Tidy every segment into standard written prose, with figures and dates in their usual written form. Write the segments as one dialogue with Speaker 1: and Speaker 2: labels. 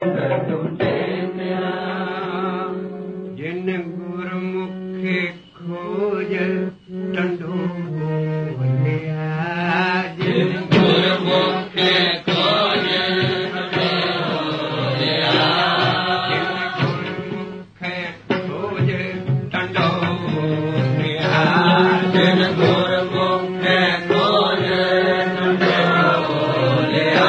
Speaker 1: ਜਿਨ ਗੁਰਮੁਖੇ ਖੋਜ ਟੰਡੋ ਲਿਆ, ਜਿਨ ਗੁਰਮੁਖੇ ਖੋਜ ਟੰਡੋ ਲਿਆ, ਜਿਨ ਗੁਰਮੁਖੇ ਖੋਜ ਟੰਡੋ ਲਿਆ, ਜਿਨ ਗੁਰਮੁਖੇ ਖੋਜ ਟੰਡੋ ਲਿਆ,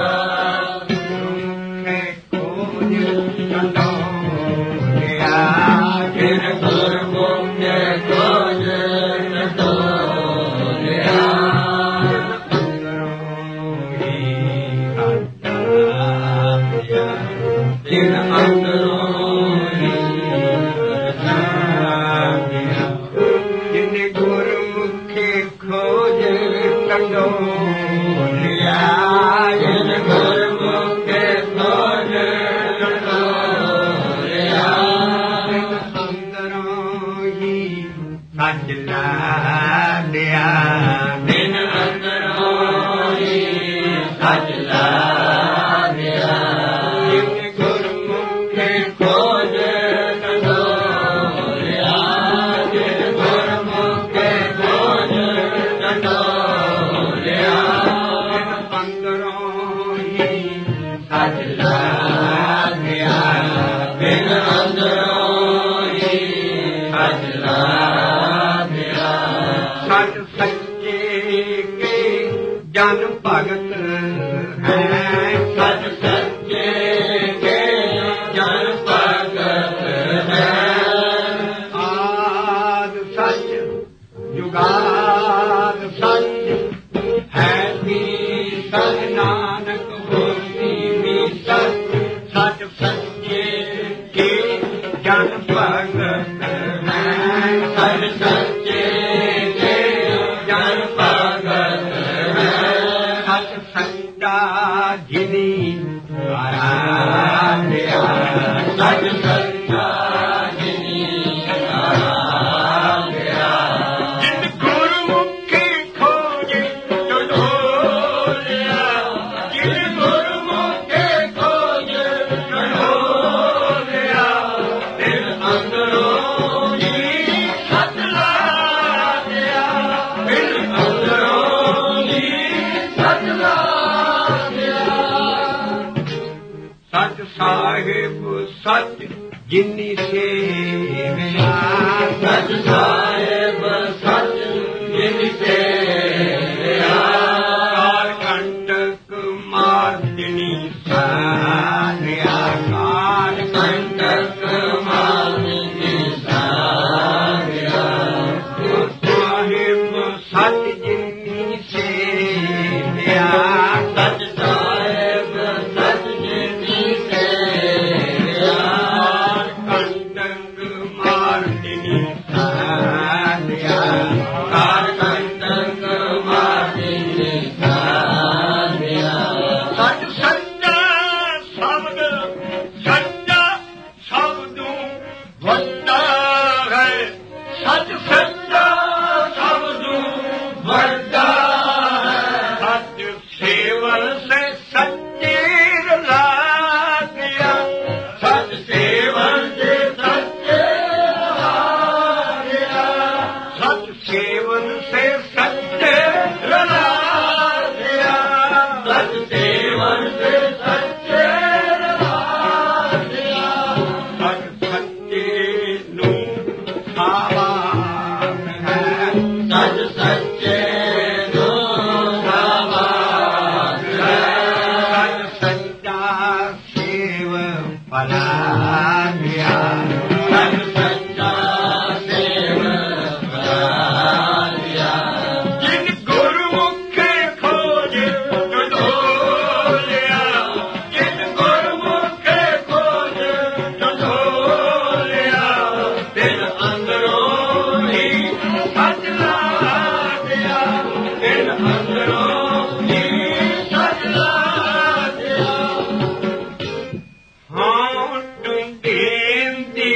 Speaker 1: ਜਨ ਭਗਤ ਹੈ ਸਚ ਸੱਚੇ ਕੇ ਜਨ ਭਗਤ ਹੈ, ਆਦ ਸੱਚ ਜੁਗਾਦ ਸੱਚ ਹੈ ਵੀ ਸਚ ਨਾਨਕ ਹੋਸੀ ਵੀ ਸਚ ਸਚ ਸੱਚੇ ਕੇ ਜਨ ਭਗਤ ਹੈ, ਸਚ ਸੱਚੇ ਕੇ ਜਨ ਭਗਤ ਜਿਨੀ ਆਰਾਧਿਆ, ਸਚ ਸੱਚਾ ਜਿਨੀ ਆਰਾਧਿਆ, ਜਿਨ ਗੁਰਮੁਖੀ ਖੋਜ ਟੰਡੋਲਿਆ, ਜਿਨ ਗੁਰਮੁਖੀ ਖੋਜ ਟੰਡੋਲਿਆ, ਦਿਲ ਅੰਦਰੋਂ ਹੀ ਸਚ ਲਾਦਿਆ, ਦਿਲ ਅੰਦਰੋਂ ਹੀ ਸਚ ਲਾਦਿਆ, ਸਚ ਸਾਹਿਬ ਸਚ ਜਿਨੀ ਸੇਵਿਆ, ਸਚ ਸਾਹਿਬ ਸਚ ਜਿਨੀ ਸੇਵਿਆ, ਕਾਲ ਕੰਟਕ ਮਾਰਦਿਨੀ ਸਾਰਿਆ, ਕਾਲ ਕੰਟਕ ਮਾਰਦਿਨੀ ਸਾਰਿਆ, ਸਾਹਿਬ ਸਚ ਜਿਨੀ ਸੇਵਿਆ, ਸਚ ਸਾਹਿਬ ਸਚ ਜਿਨੀ ਸੇਵਿਆ, ਕੰਟਕ ਮਾਰਦਿਨੀ ਸਾਰਿਆ, ਕਾਰ ਕੰਟਕ ਮਾਰਦਿਨੀ ਸਾਰਿਆ, ਸਚ ਸੱਚਾ ਸ਼ਬਦ ਸੱਚਾ ਸ਼ਬਦੋਂ ਵੱਡਾ ਹੈ, ਸਚ ਸੱਚਾ ਸ਼ਬਦੋਂ ਵੱਡਾ ਹੈ, ਸਚ ਸੇਵਨ ਸੇ ਸੱਚੇ ਰਲਾਗਿਆ, ਸਚ ਸੇਵਨ ਸੇ ਸੱਚੇ ਰਲਾਗਿਆ, ਸਚ ਸੇਵਨ ਸੇ ਸੱਚੇ ਰਲਾਗਿਆ, ਸਚ ਸੇਵਨ ਸੇ ਸੱਚੇ ਰਲਾਗਿਆ, ਸਚ ਸੱਚੇ ਨੂੰ ਸਾਵਾਨ ਹੈ, ਸਚ ਸੱਚੇ ਨੂੰ ਸਾਵਾਨ ਹੈ, ਸਚ ਸੱਚਾ ਸੇਵ ਭਲਾਗਿਆ, ਸਚ ਸੱਚਾ ਸੇਵ ਭਲਾਗਿਆ, ਜਿਨ ਗੁਰਮੁਖੇ ਖੋਜ ਟੰਡੋਲਿਆ, ਜਿਨ ਗੁਰਮੁਖੇ ਖੋਜ ਟੰਡੋਲਿਆ, ਦਿਲ ਅੰਦਰੋਂ ਹੀ ਸਚ ਲਾਦਿਆ, ਦਿਲ ਅੰਦਰੋਂ ਹੀ ਸਚ ਲਾਦਿਆ, ਹਾਂ ਟੁੰਡੇਂਦੀ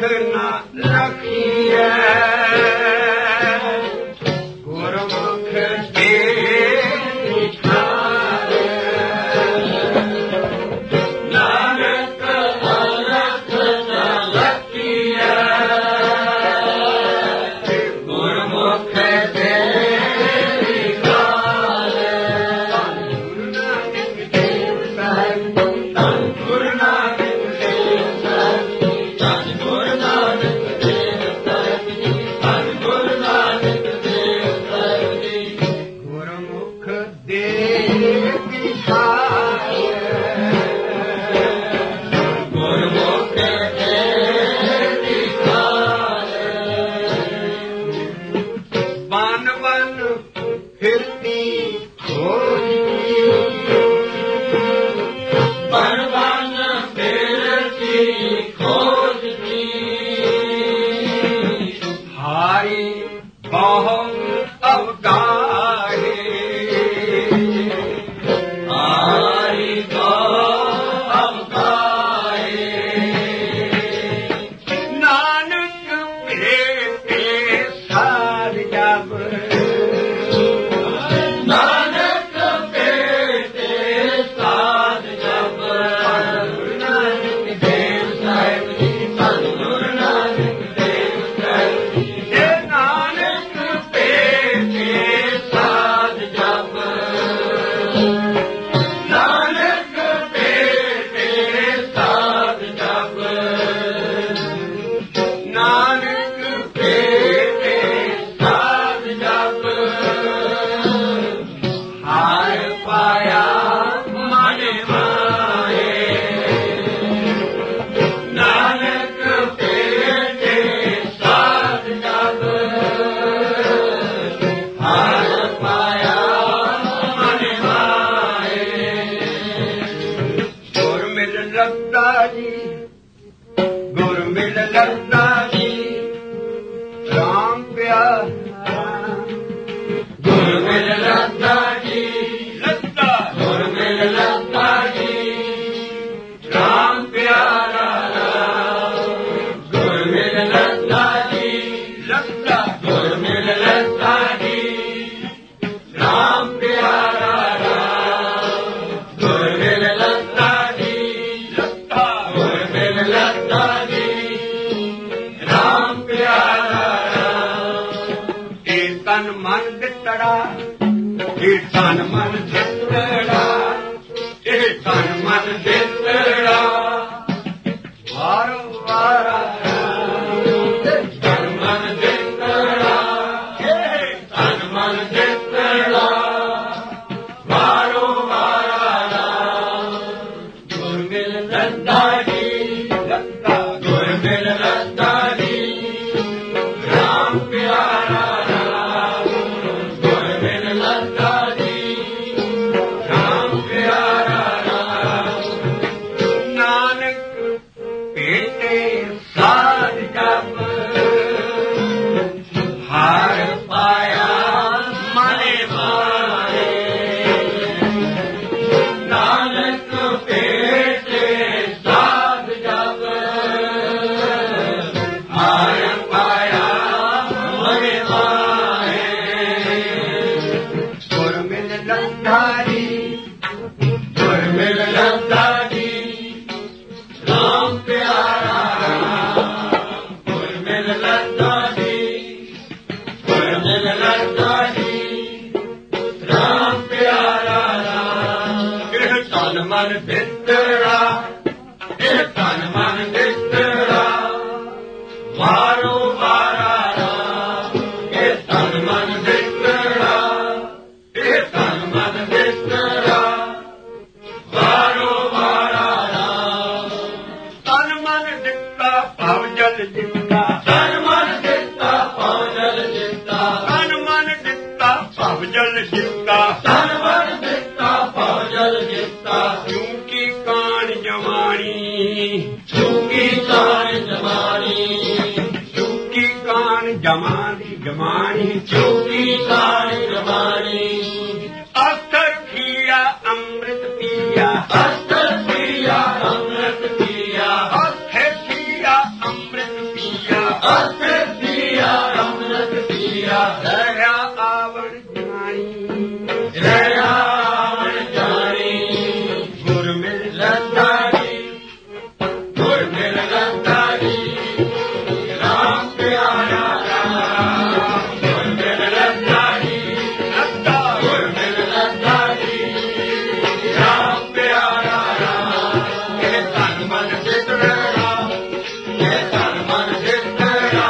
Speaker 2: ਨਾ ਰੱਖੀਐ ਗੁਰਮੁਖ ਦੇ ਵਿਚਾਰੇ ਨਾਨਕ ਅਰਥ ਨਾ ਰੱਖੀਐ ਗੁਰਮੁਖ ਦੇ अमृत पिया
Speaker 1: अमृत पिया
Speaker 2: दया आवण जानी
Speaker 1: दया आवण जानी
Speaker 2: गुर मिल
Speaker 1: लतारी गुर मिल लतारी राम प्यारा राम गुर मिल लतारी गुर मिल लतारी राम प्यारा राम ये तन मन चितरा ये तन मन चितरा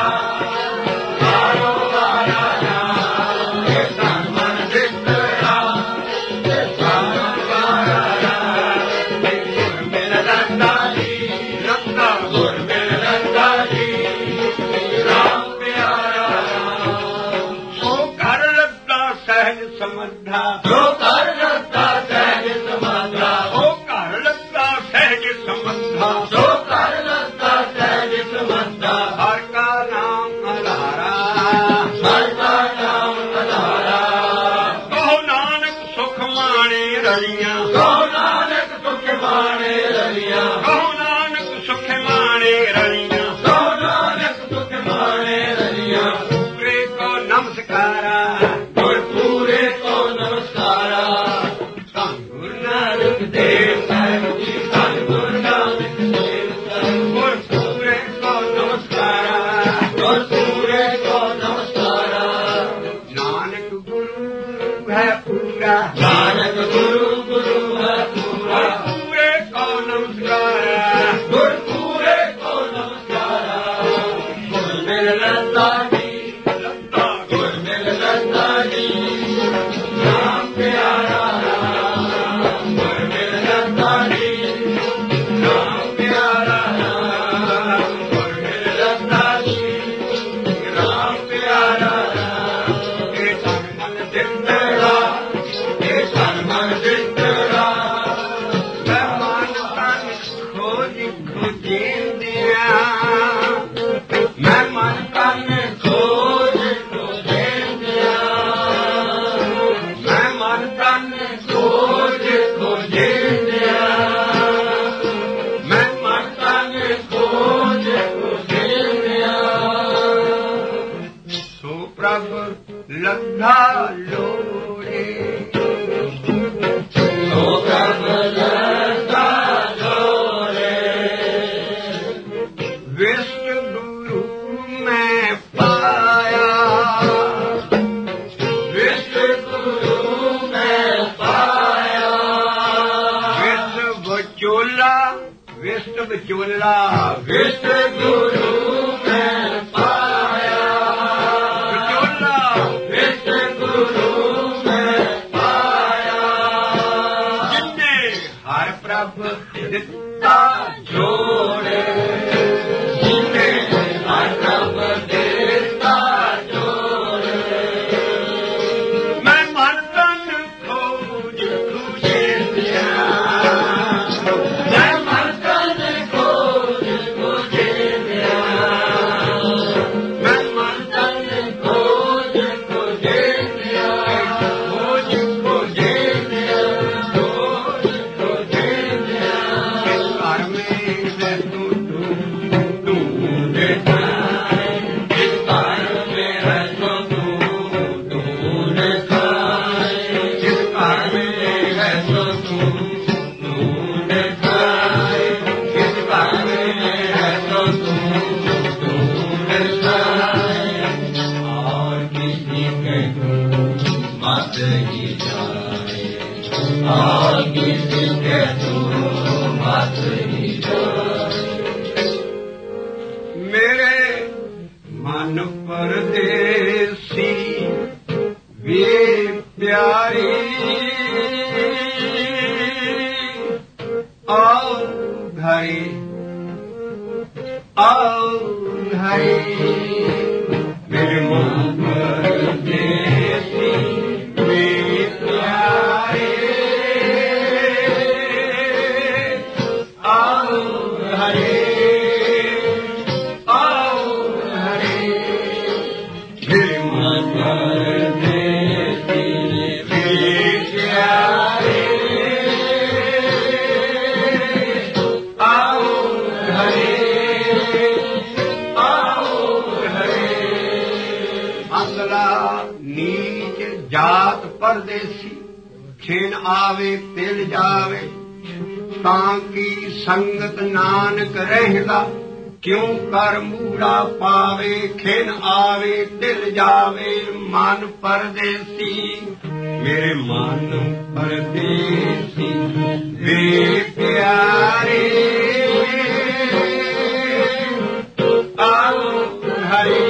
Speaker 1: बारो बारा राम ये तन मन चितरा ये बारो बारा राम गुर मिल लतारी गुर मिल लतारी राम प्यारा राम
Speaker 2: सो कर लता सहज समझा
Speaker 1: जो कर लता सहज समाधा
Speaker 2: सो कर लता सहज समझा
Speaker 1: जो कर लता सहज समाधा
Speaker 2: हर का नाम आधारा
Speaker 1: हर का नाम आधारा
Speaker 2: कहो नानक सुख माणे रलियां
Speaker 1: कहो नानक सुख माने रलिया
Speaker 2: कहो नानक सुख माणे रलियां
Speaker 1: कहो नानक सुख माने रलिया
Speaker 2: पूरे को नमस्कारा
Speaker 1: गुर पूरे को नमस्कारा
Speaker 2: धन गुरु
Speaker 1: नानक देव साहिब जी धन गुरु नानक देव साहिब
Speaker 2: गुर पूरे को नमस्कारा
Speaker 1: गुर पूरे को नमस्कारा
Speaker 2: नानक गुरु है पूरा
Speaker 1: नानक गुरु गुरु है पूरा
Speaker 2: पूरे को नमस्कारा
Speaker 1: गुर पूरे को नमस्कारा गुर मिल लतारी गुर मिल लतारी राम प्यारा राम गुर मिल लतारी राम प्यारा राम गुर मिल लतारी राम प्यारा राम
Speaker 2: ये तन मन
Speaker 1: जिंदड़ा ये तन मन जिंदड़ा
Speaker 2: मैं मन तन खोज खोजेंदिया
Speaker 1: मैं मन तन खोज खोजेंदिया मैं मन तन खोज खोजेंदिया मैं मन तन खोज खोजेंदिया
Speaker 2: सो प्रभ लद्धा लोड़े
Speaker 1: सो प्रभ लता जोड़े
Speaker 2: विष्णु गुरु मैं पाया
Speaker 1: विश्व गुरु मैं पाया
Speaker 2: विश्व बचोला विष्णु बचोला
Speaker 1: विश्व गुरु मैं पाया
Speaker 2: बचोला
Speaker 1: विश्व गुरु मैं पाया
Speaker 2: जिन्ने हर प्रभ दिता
Speaker 1: जोड़े जिन्हें हर प्रभ देता जोड़े
Speaker 2: मैं मन तन खोज खोजेंदिया
Speaker 1: मैं मन तन खोज खोजेंदिया मैं मन तन खोज खोजेंदिया खोज खोजेंदिया खोज खोजेंदिया
Speaker 2: इस घर में मैं तू
Speaker 1: देखा इस घर में है तो तू देखा इस घर में है तो तू देखा इस घर में है तो तू देखा और किसी के मत ही जाए और किसी के तू मत ही जाए
Speaker 2: मेरे मन परदेसी वे प्यारी आओ घरे
Speaker 1: मेरे मन परदेसी वे प्यारे आओ हरे मेरे मन परदेसी वे प्यारे आओ हरे
Speaker 2: परदेसी खेन आवे तिल जावे ताकि संगत नानक रहदा क्यों कर मूड़ा पावे खेन आवे तिल जावे मन परदेसी मेरे मन परदेसी वे प्यारे आओ हरे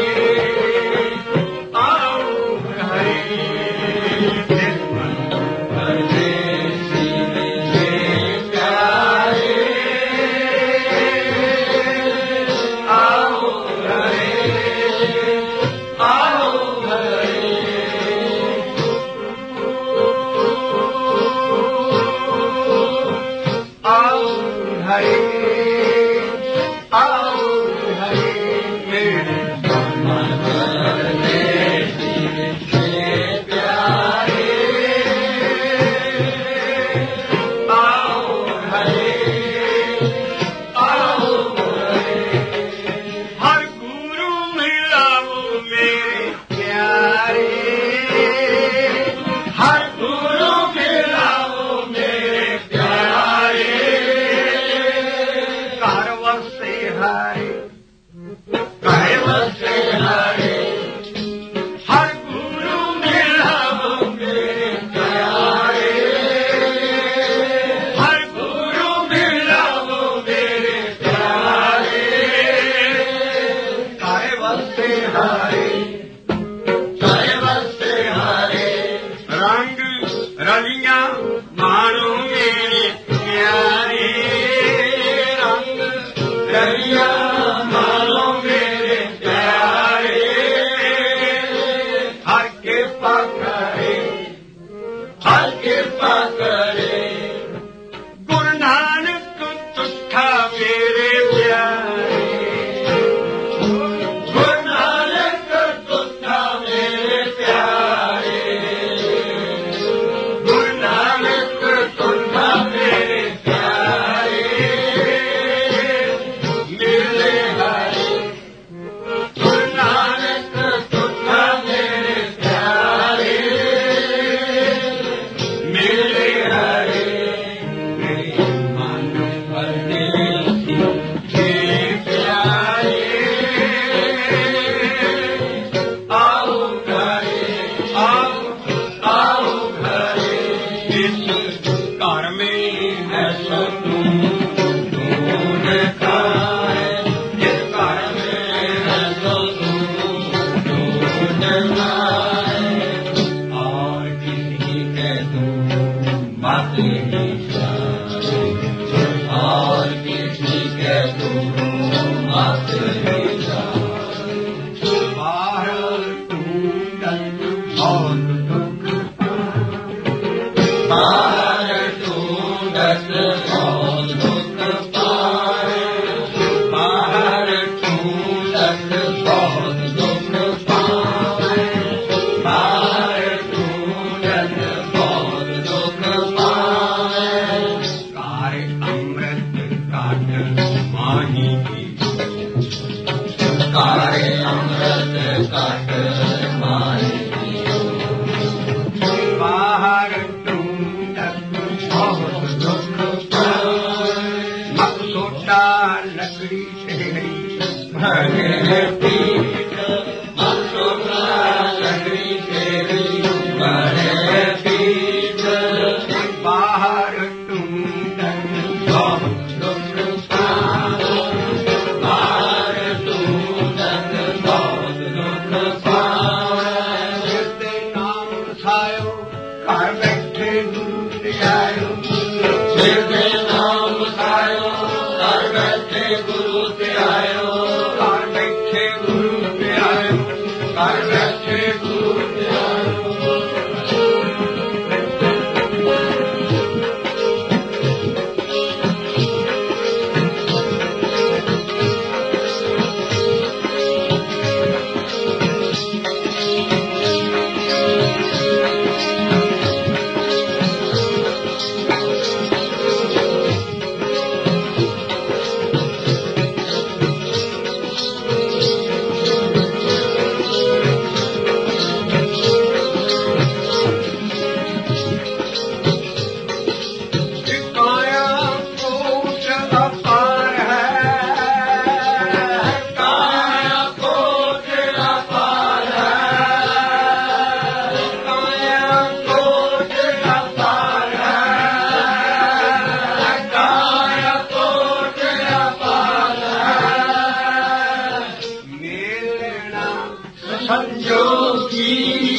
Speaker 2: संजोगी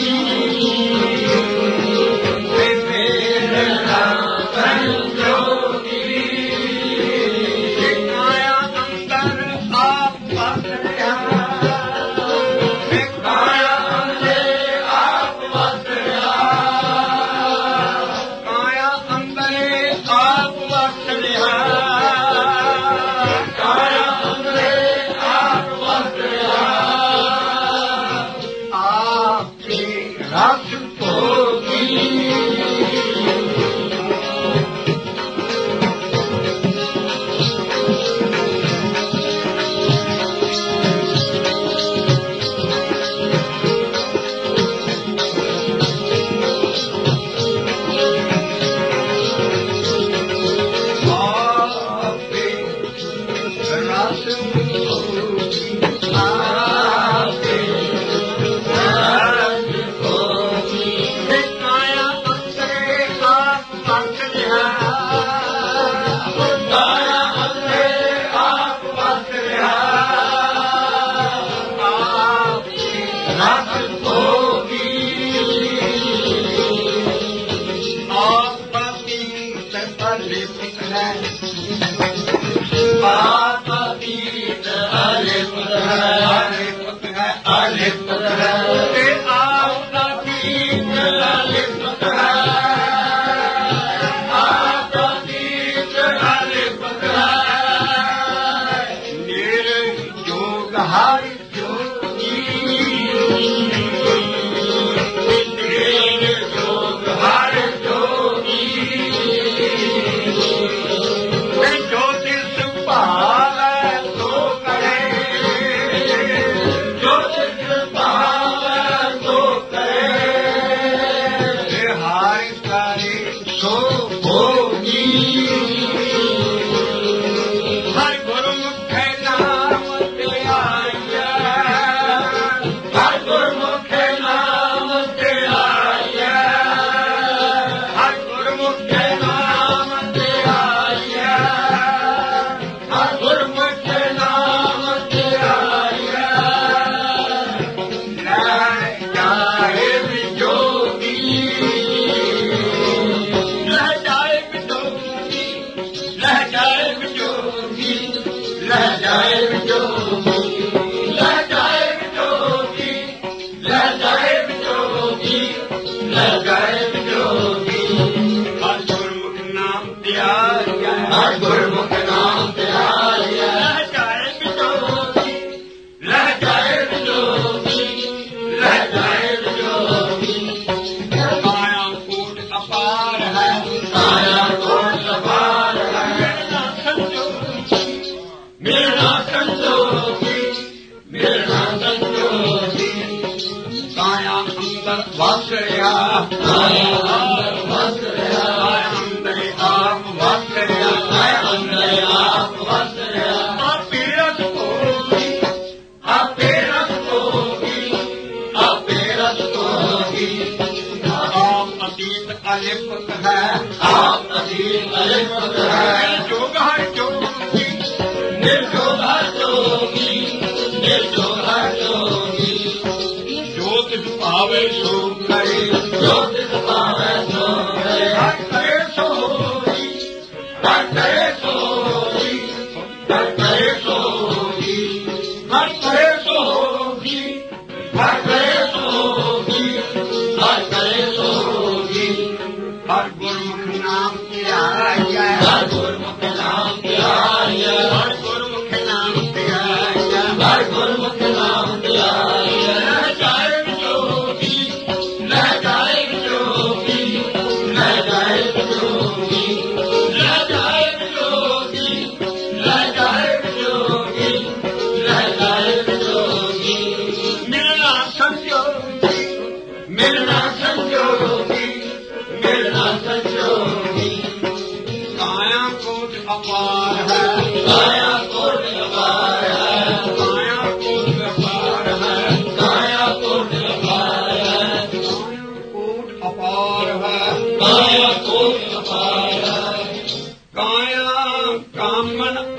Speaker 2: मेरा संजोगी काया अंदर आप बस रहा काया अंदर आप बस रहा काया अंदर आप बस रहा काया अंदर आप बस रहा आपकी रस होगी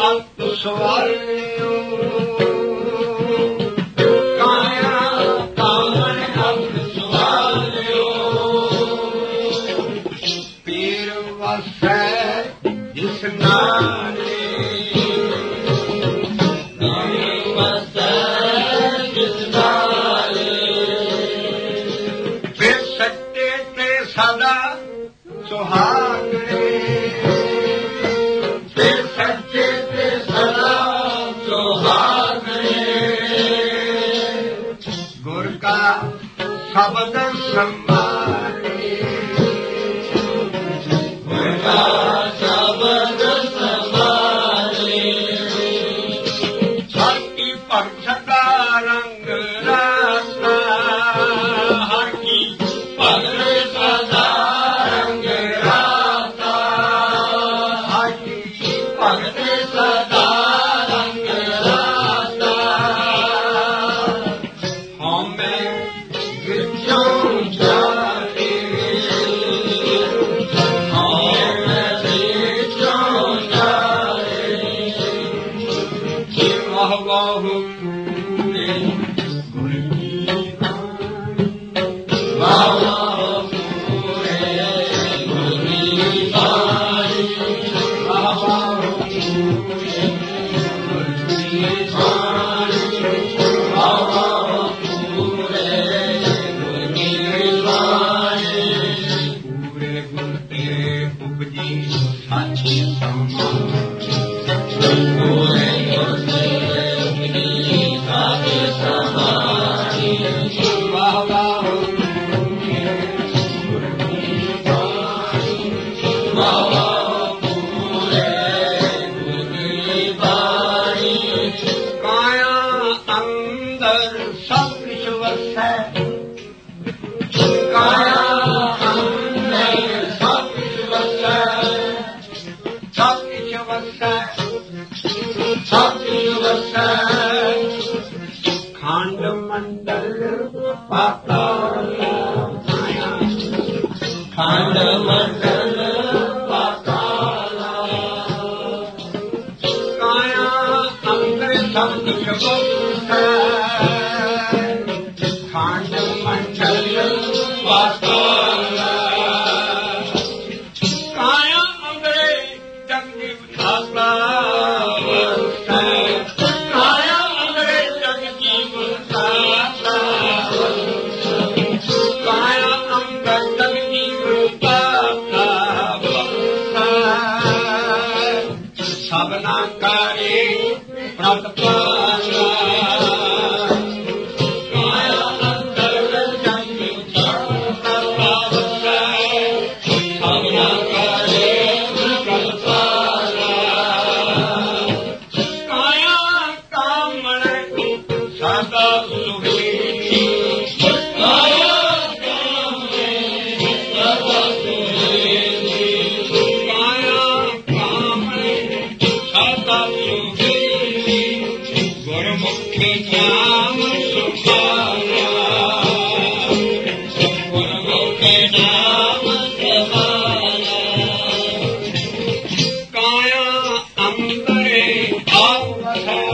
Speaker 1: काया
Speaker 2: ਕਾ ਸ਼ਬਦ ਸੰਭਾਲੇ ਗੁਰ ਕਾ ਸ਼ਬਦ ਸੰਭਾਲੇ ਹਰ ਕੀ ਭਗਤ ਦਾ ਰੰਗ ਰਾਤਾ ਹਰ ਕੀ ਭਗਤ ਦਾ ਰੰਗ ਰਾਤਾ ਹਰ ਕੀ ਭਗਤ ਦਾ ਰੰਗ ਰਾਤਾ ਹਮੇ ਵਿੱਚੋਂ ਜਾਏ ਹਮੇ ਵਿੱਚੋਂ ਜਾਏ ਕਿ ਵਾਹੂ ਪੂਰੇ ਗੁਰ ਕੀ ਬਾਣੀ ਵਾਹੂ ਪੂਰੇ ਗੁਰ ਕੀ ਬਾਣੀ ਵਾਹੂ ਪੂਰੇ ਗੁਰ ਕੀ ਬਾਣੀ ਵਾਹੂ ਪੂਰੇ ਗੁਰ ਕੀ ਬਾਣੀ ਪੂਰੇ ਗੁਰ ਤੇ ਉਪਜੀ ਸਾਚੀ ਸਮਾਧੀ ਪੂਰੇ ਗੁਰ ਤੇ ਉਪਜੀ ਸਾਚੀ ਸਮਾਧੀ ਵਾਹ ਵਾਹ ਪੂਰੇ ਗੁਰ ਕੀ ਬਾਣੀ ਵਾਹ ਵਾਹ ਪੂਰੇ ਗੁਰ ਕੀ ਬਾਣੀ ਕਾਇਆ ਅੰਦਰ ਸਭ ਕੁਛ ਵਸੈ ਕਾਇਆ ਅੰਦਰ ਸਭ ਕੁਛ ਵਸੈ ਸਭ ਕੁਛ ਵਸੈ ਸਭ ਕੁਛ ਵਸੈ ਖੰਡ ਮੰਡਲ ਪਾਤਾਲ ਮਾਇਆ ਖੰਡ ਮੰਡਲ ਪਾਤਾਲ ਕਾਇਆ ਅੰਦਰ ਸਭ ਕੁਛ ਵਸੈ ਖੰਡ ਮੰਡਲ ਪਾਤਾਲ ਕਾਇਆ ਅੰਦਰੇ ਜਗਨੀ ਵਿਧਾਤਾ ਵਸੈ ਕਾਇਆ ਅੰਦਰੇ ਜਗਨੀ ਵਿਧਾਤਾ ਕਾਇਆ ਅੰਦਰ ਜਗਨੀ ਵਿਧਾਤਾ ਵਸੈ ਸਭਨਾ ਕਰੇ ਪ੍ਰਤਪਾਲਾ ਕਾਇਆ ਅੰਦਰ ਜਗਨੀ ਵਿਧਾਤਾ ਵਸੈ ਸਭਨਾ ਕਰੇ ਪ੍ਰਤਪਾਲਾ ਕਾਇਆ ਕਾਮਣ ਸਦਾ ਸੁਹੇਲੀ ਕਾਇਆ ਕਾਮਣ ਸਦਾ ਸੁਹੇਲੀ ਕਾਇਆ ਕਾਮਣ ਸਦਾ ਸੁਹੇਲੀ ਗੁਰਮੁਖੀ ਨਾਮ ਸੁਭਾਇਆ ਗੁਰਮੁਖੀ ਨਾਮ ਸੁਭਾਇਆ ਕਾਇਆ ਅੰਦਰੇ ਆਪ ਵਸੈ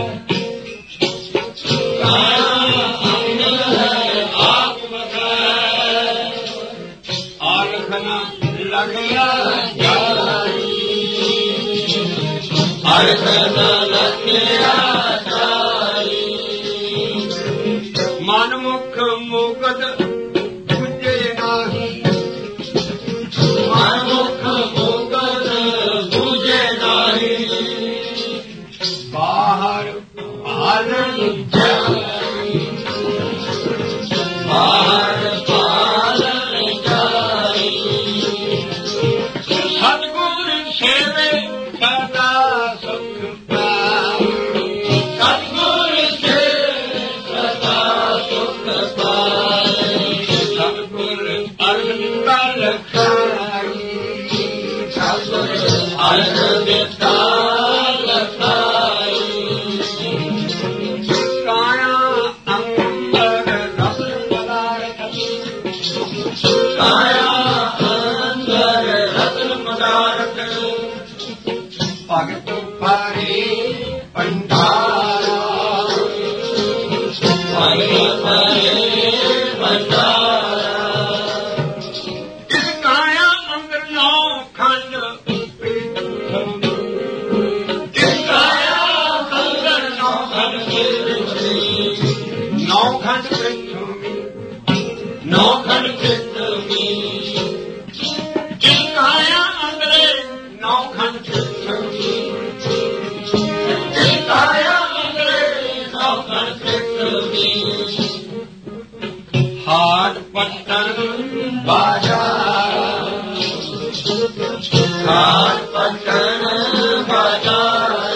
Speaker 2: ਕਾਇਆ ਅੰਦਰੇ ਆਪ ਵਸੈ ਆਲਖਨਾ ਲਗਿਆ ਜਾਈ ਆਲਖਨਾ ਲਗਿਆ ਜਾਈ ਮਨ ਮੁਖ ਮੁਕਤ ਬੁਝੇ ਨਾਹੀ ਮਨ ਮੁਖ ਮੁਕਤ ਬੁਝੇ ਨਾਹੀ ਬਾਹਰ ਪਾਲਣ ਜਾਈ ਬਾਹਰ ਪਾਲਣ ਜਾਈ ਸਤਿਗੁਰ ਸੇਵੇ ਸਦਾ ਸੁਖ ਪਾਈ ਸਤਿਗੁਰ ਸੇਵੇ ਸਦਾ ਸੁਖ ਪਾਈ ਸਤਿਗੁਰ ਅਰਜਨ ਕਲ ਖਾਈ ਸਤਿਗੁਰ ਅਰਜਨ ਕਲ ਖਾਈ ਕਾਇਆ ਅੰਦਰ ਰਤਨ ਪਦਾਰਥ ਕਾਇਆ ਅੰਦਰ ਰਤਨ ਪਦਾਰਥ ਭਗਤ ਭਾਰੇ ਭੰਡਾਰਾ ਭਗਤ ਭਾਰੇ ਭੰਡਾਰਾ ਇਸ ਕਾਇਆ ਅੰਦਰ ਨੌ ਖੰਡ ਇਸ ਕਾਇਆ ਅੰਦਰ ਨੌ ਖੰਡ ਨੌ ਖੰਡ ਪ੍ਰਿਥਵੀ ਨੌ ਖੰਡ ਪ੍ਰਿਥਵੀ ਇਸ ਕਾਇਆ ਅੰਦਰੇ ਨੌ ਖੰਡ ਪ੍ਰਿਥਵੀ ਇਸ ਕਾਇਆ ਅੰਦਰੇ ਨੌ ਖੰਡ ਪ੍ਰਿਥਵੀ पट्टन बाजार खाट पट्टन बाजार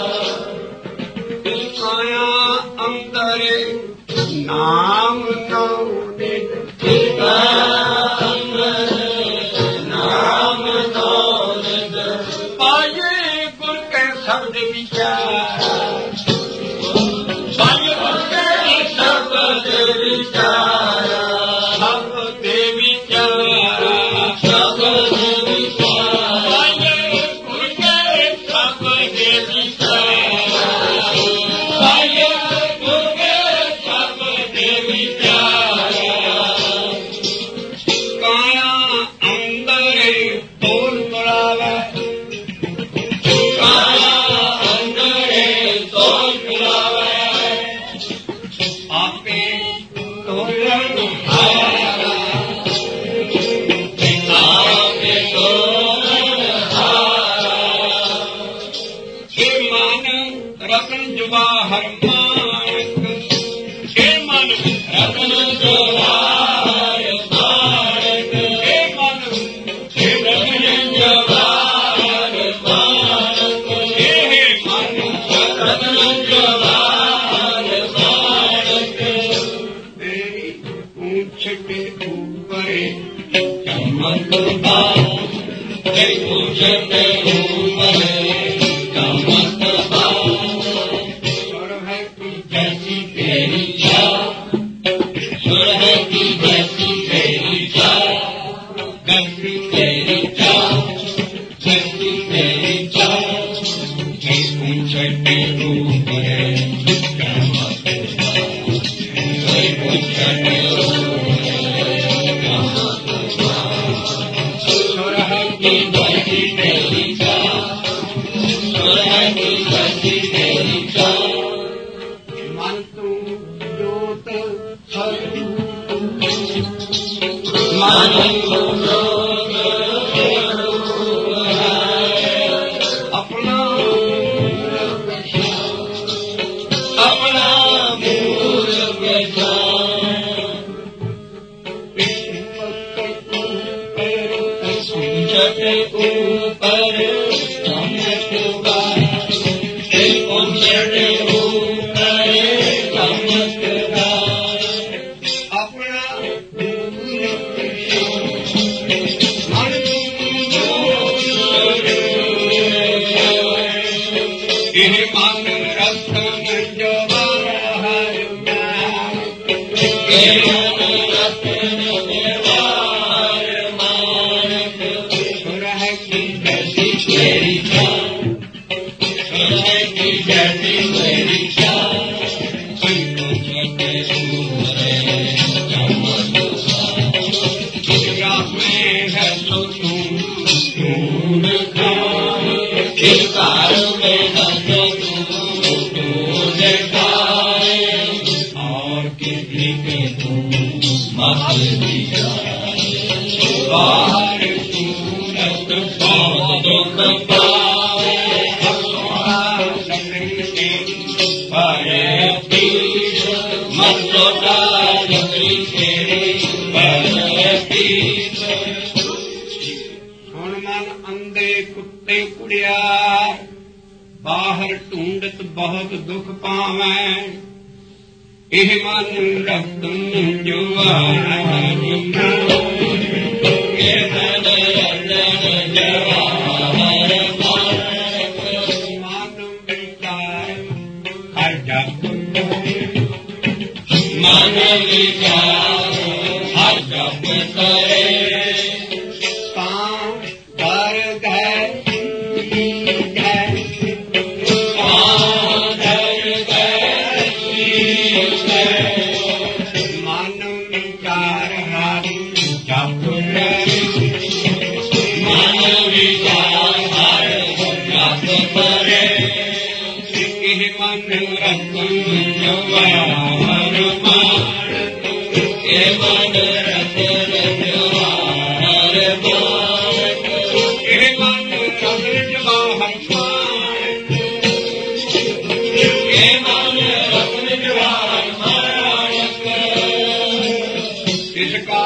Speaker 2: काया अंदर नाम नौने नाम नौने पाए गुर के शब्द विचार पाए गुर के शब्द विचार शब्द विचार शब्द विचार पाए गुर के शब्द विचार पाए गुर के शब्द विचार काया अंदर तोल तोड़ावे काया अंदर तोल तोड़ावे आपे तोलन हारा आपे तोलन हारा हे मन रतन जवाहर मानक हे मन रतन जवाहर मानक हे मन रतन जवाहर मानक हे मन रतन जवाहर मानक तेरी पूंछ के ऊपर चमकता तेरी पूंछ के ऊपर चमकता सुरह की जैसी तेरी छाव सुरह की जैसी तेरी छाव कैसी तेरी छाव कैसी तेरी छाव हे पूंछ के ऊपर चमकता हे पूंछ के सुरह की जैसी तेरी छाव सुरह की जैसी तेरी छाव मन तू जोत स्वरूप मन तू जोत स्वरूप है अपना अपना मूल के ऊपर चमकता के ऊपर चमकता अपना यह मन रतन जवाहर रतन जवाहर मानक सुरह की जैसी तेरी छाव सुरह की जैसी तेरी छाव संकोच के ऊपर चमकता राह में है तो तुम ढूंढ खाए इस कार में है तो तुम ढूंढ खाए और किसी के तुम मत दिया बाहर सूरत बहुत दुख पाए बड़े पीर मसोदा लकड़ी तेरे बड़े पीर सुन मन अंधे कुत्ते कुड़ियार बाहर ढूंढत बहुत दुख पावे ਇਹ ਮਨ ਰਤਨ ਜਵਾਹਰ ਇਹ ਮਨ ਰਤਨ ਜਵਾਹਰ ਮਨ ਵਿਚਾਰ ਹਰ ਜਪ ਮਨ ਵਿਚਾਰ ਹਰ ਜਪ ਕਰੇ ਤਾਂ ਦਰਦ ਹੈ इसका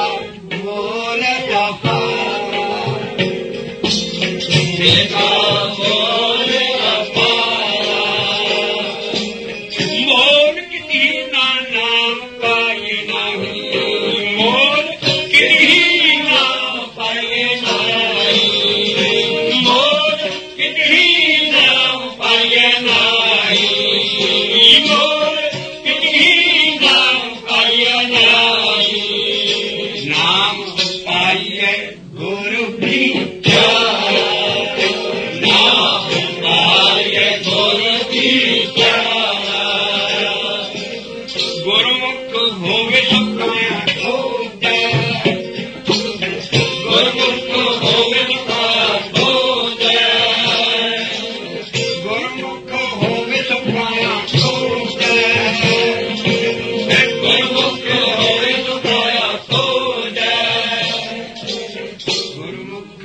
Speaker 2: ਹੋਵੇ ਸੁਖਾਇਆ ਖੋਜੈ ਗੁਰਮੁਖ ਹੋਵੇ ਸੁਖਾਇਆ ਖੋਜੈ ਗੁਰਮੁਖ ਹੋਵੇ ਸੁਖਾਇਆ ਖੋਜੈ ਗੁਰਮੁਖ ਹੋਵੇ ਸੁਖਾਇਆ ਖੋਜੈ ਗੁਰਮੁਖ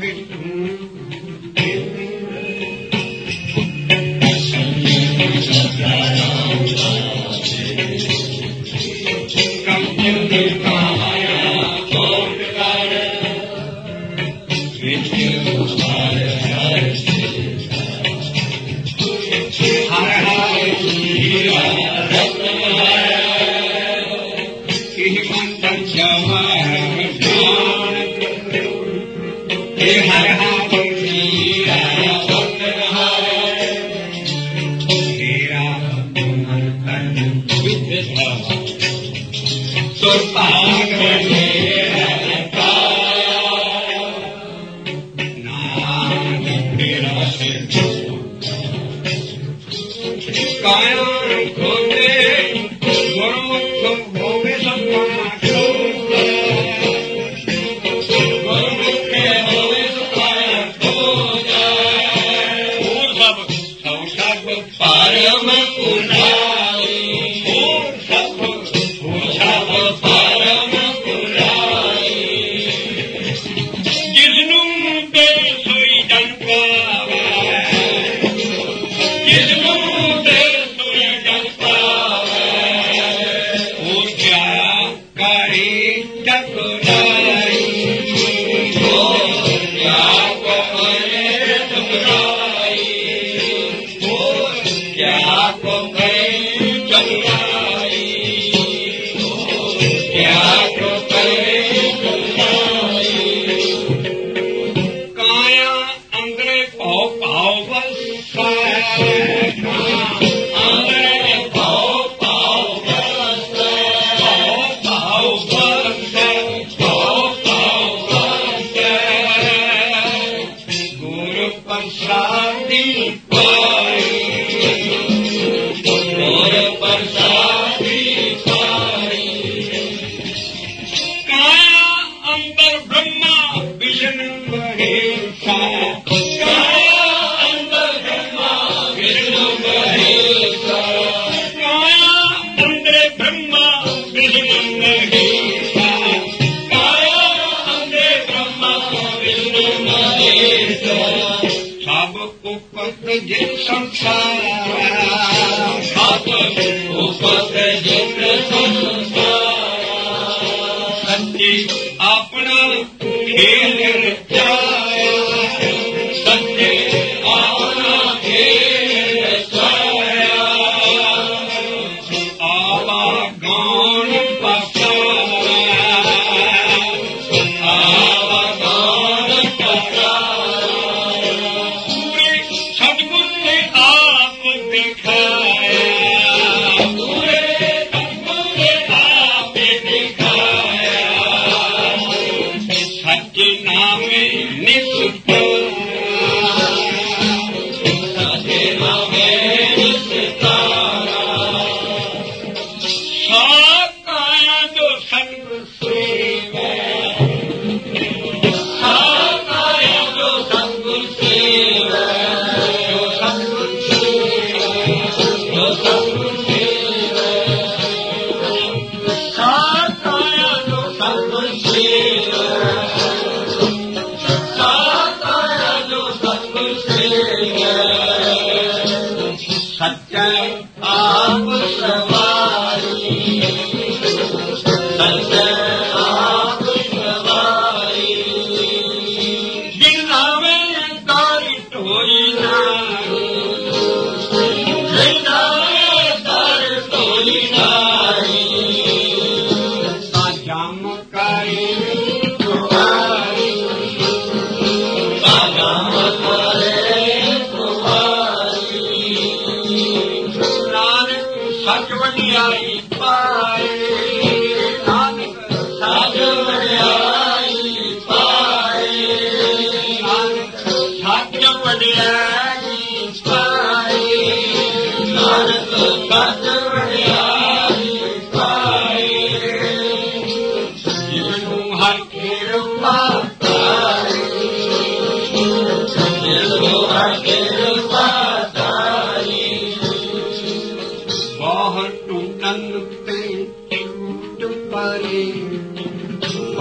Speaker 2: ਸੱਚ ਵਡਿਆਈ ਪਾਏ ਨਾਨਕ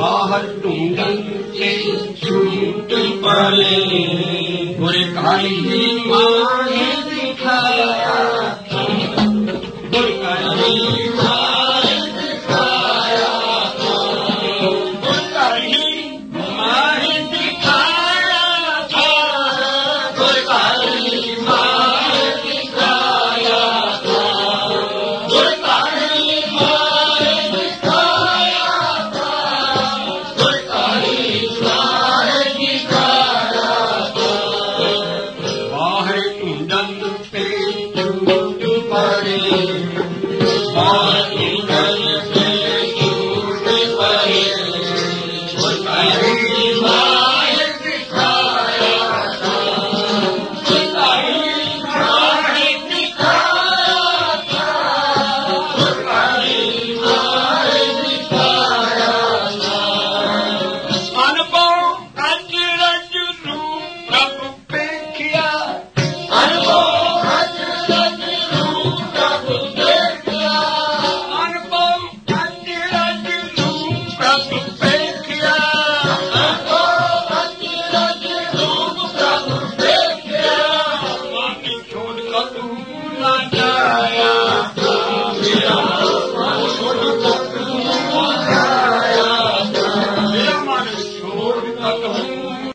Speaker 1: बाहर ढूंढन के छूट पड़े। गुर काली माँ ने दिखाया